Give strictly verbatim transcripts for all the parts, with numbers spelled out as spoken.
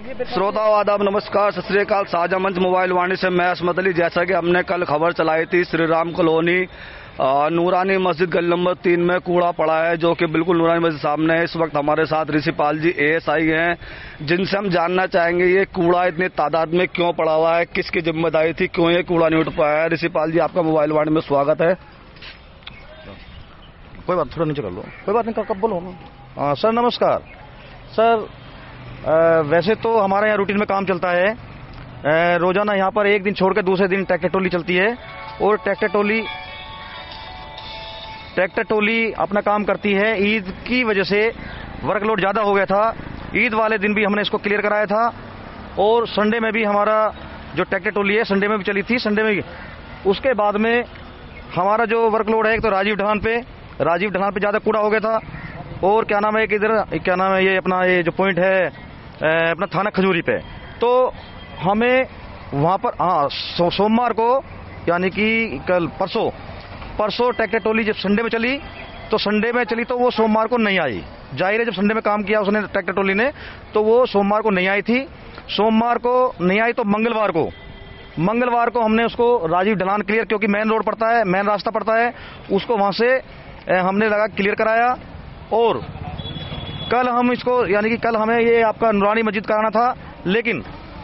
श्रोताओं आदाब नमस्कार सत श्री अकाल। साझा मंच मोबाइल वाणी से मैं असमत अली। जैसा कि हमने कल खबर चलाई थी, श्री राम कॉलोनी नूरानी मस्जिद गली नंबर तीन में कूड़ा पड़ा है, जो कि बिल्कुल नूरानी मस्जिद सामने है। इस वक्त हमारे साथ ऋषिपाल जी ए एस आई हैं, जिनसे हम जानना चाहेंगे ये कूड़ा इतनी तादाद में क्यों पड़ा हुआ है, किसकी जिम्मेदारी थी, क्यों ये कूड़ा नहीं उठ पाया है। ऋषिपाल जी, आपका मोबाइल वाणी में स्वागत है। कोई बात, थोड़ा नीचे कर लो, कोई बात नहीं, कब बोलो। हाँ सर, नमस्कार सर। आ, वैसे तो हमारे यहाँ रूटीन में काम चलता है, आ, रोजाना यहाँ पर एक दिन छोड़कर दूसरे दिन ट्रैक्टर टोली चलती है और ट्रैक्टर टोली ट्रैक्टर टोली अपना काम करती है। ईद की वजह से वर्कलोड ज़्यादा हो गया था। ईद वाले दिन भी हमने इसको क्लियर कराया था और संडे में भी हमारा जो ट्रैक्टर टोली है संडे में भी चली थी। संडे में भी उसके बाद में हमारा जो वर्कलोड है, एक तो राजीव ढलान पे राजीव ढलान पे ज़्यादा कूड़ा हो गया था, और क्या नाम है एक इधर क्या नाम है ये अपना ये जो पॉइंट है अपना थाना खजूरी पे, तो हमें वहाँ पर हाँ सो, सोमवार को यानी कि कल परसों परसों ट्रैक्टर टोली जब संडे में चली तो संडे में चली तो वो सोमवार को नहीं आई। जाहिर है, जब संडे में काम किया उसने ट्रैक्टर टोली ने, तो वो सोमवार को नहीं आई थी। सोमवार को नहीं आई तो मंगलवार को मंगलवार को हमने उसको राजीव ढलान क्लियर, क्योंकि मेन रोड पड़ता है, मेन रास्ता पड़ता है, उसको वहाँ से हमने लगा क्लियर कराया। और कल हम इसको यानी कि कल हमें ये आपका नूरानी मस्जिद कराना था, लेकिन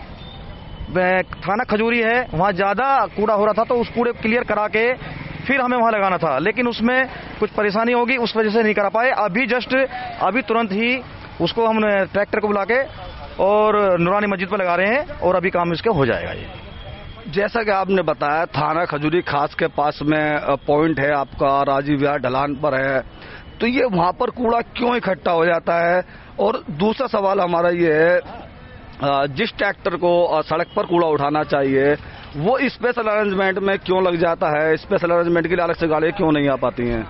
थाना खजूरी है वहाँ ज़्यादा कूड़ा हो रहा था, तो उस कूड़े क्लियर करा के फिर हमें वहाँ लगाना था, लेकिन उसमें कुछ परेशानी होगी, उस वजह से नहीं करा पाए। अभी जस्ट अभी तुरंत ही उसको हम ट्रैक्टर को बुला के और नूरानी मस्जिद पर लगा रहे हैं और अभी काम इसके हो जाएगा। ये जैसा कि आपने बताया, थाना खजूरी खास के पास में पॉइंट है आपका, राजीव विहार ढलान पर है, तो ये वहाँ पर कूड़ा क्यों इकट्ठा हो जाता है? और दूसरा सवाल हमारा ये है, जिस ट्रैक्टर को सड़क पर कूड़ा उठाना चाहिए वो स्पेशल अरेंजमेंट में क्यों लग जाता है? स्पेशल अरेंजमेंट के लिए अलग से गाड़ियाँ क्यों नहीं आ पाती हैं?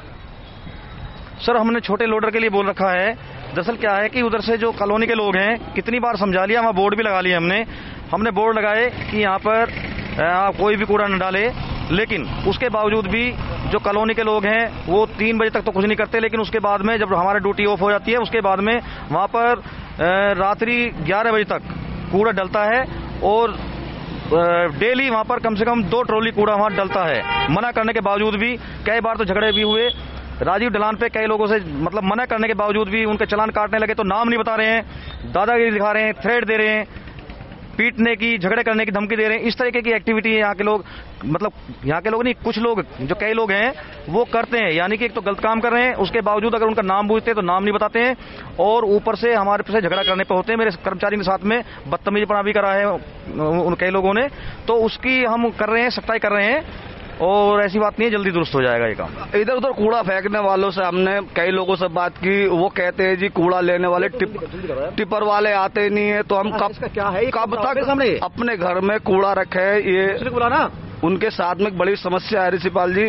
सर, हमने छोटे लोडर के लिए बोल रखा है। दरअसल क्या है कि उधर से जो कॉलोनी के लोग हैं, कितनी बार समझा लिया, वहाँ बोर्ड भी लगा लिया हमने हमने बोर्ड लगाए कि यहाँ पर आ, कोई भी कूड़ा न डाले, लेकिन उसके बावजूद भी जो कॉलोनी के लोग हैं वो तीन बजे तक तो कुछ नहीं करते, लेकिन उसके बाद में जब हमारी ड्यूटी ऑफ हो जाती है उसके बाद में वहाँ पर रात्रि ग्यारह बजे तक कूड़ा डलता है और डेली वहाँ पर कम से कम दो ट्रॉली कूड़ा वहाँ डलता है। मना करने के बावजूद भी कई बार तो झगड़े भी हुए राजीव ढलान पे, कई लोगों से मतलब मना करने के बावजूद भी उनके चालान काटने लगे, तो नाम नहीं बता रहे हैं, दादागिरी दिखा रहे हैं, थ्रेट दे रहे हैं, पीटने की, झगड़े करने की धमकी दे रहे हैं। इस तरीके की एक्टिविटी है यहाँ के लोग, मतलब यहाँ के लोग नहीं, कुछ लोग जो कई लोग हैं वो करते हैं, यानी कि एक तो गलत काम कर रहे हैं, उसके बावजूद अगर उनका नाम पूछते हैं तो नाम नहीं बताते हैं, और ऊपर से हमारे से झगड़ा करने पे होते हैं। मेरे कर्मचारी के साथ में बदतमीजीपना भी करा है उन कई लोगों ने, तो उसकी हम कर रहे हैं, सख्ताई कर रहे हैं, और ऐसी बात नहीं है, जल्दी दुरुस्त हो जाएगा ये काम। इधर उधर कूड़ा फेंकने वालों से हमने कई लोगों से बात की, वो कहते हैं जी कूड़ा लेने वाले टिप, टिपर वाले आते नहीं है, तो हम कब क्या है कब तक अपने घर में कूड़ा रखे? ये बुलाना उनके साथ में एक बड़ी समस्या है ऋषिपाल जी।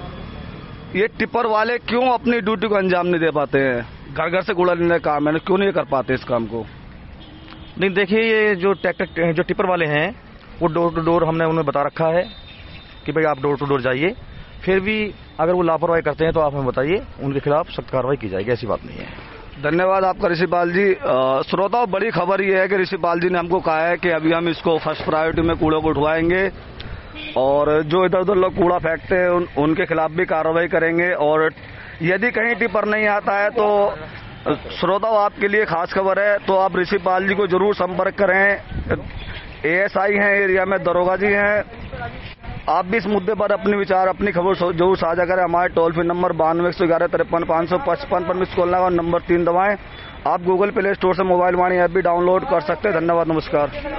ये टिपर वाले क्यों अपनी ड्यूटी को अंजाम नहीं दे पाते हैं? घर घर से कूड़ा लेने का काम है, क्यों नहीं कर पाते इस काम को? नहीं, देखिए, ये जो ट्रैक्टर जो टिपर वाले हैं वो डोर टू डोर हमने उन्हें बता रखा है कि भाई आप डोर टू डोर जाइए, फिर भी अगर वो लापरवाही करते हैं तो आप हमें बताइए, उनके खिलाफ सख्त कार्रवाई की जाएगी, ऐसी बात नहीं है। धन्यवाद आपका ऋषिपाल जी। श्रोताओं, बड़ी खबर ये है कि ऋषिपाल जी ने हमको कहा है कि अभी हम इसको फर्स्ट प्रायोरिटी में कूड़े को उठवाएंगे, और जो इधर उधर लोग कूड़ा फेंकते हैं उन, उनके खिलाफ भी कार्रवाई करेंगे, और यदि कहीं टिपर नहीं आता है तो श्रोताओं आपके लिए खास खबर है, तो आप ऋषिपाल जी को जरूर संपर्क करें। ए एस आई हैं एरिया में, दरोगा जी हैं। आप भी इस मुद्दे पर अपने विचार, अपनी खबर जरूर साझा करें। हमारे टोल फ्री नंबर बानवे एक सौ ग्यारह तिरपन पाँच सौ पचपन पर मिस कॉल और नंबर तीन दबाएं। आप गूगल प्ले स्टोर से मोबाइल वाणी ऐप भी डाउनलोड कर सकते हैं। धन्यवाद, नमस्कार।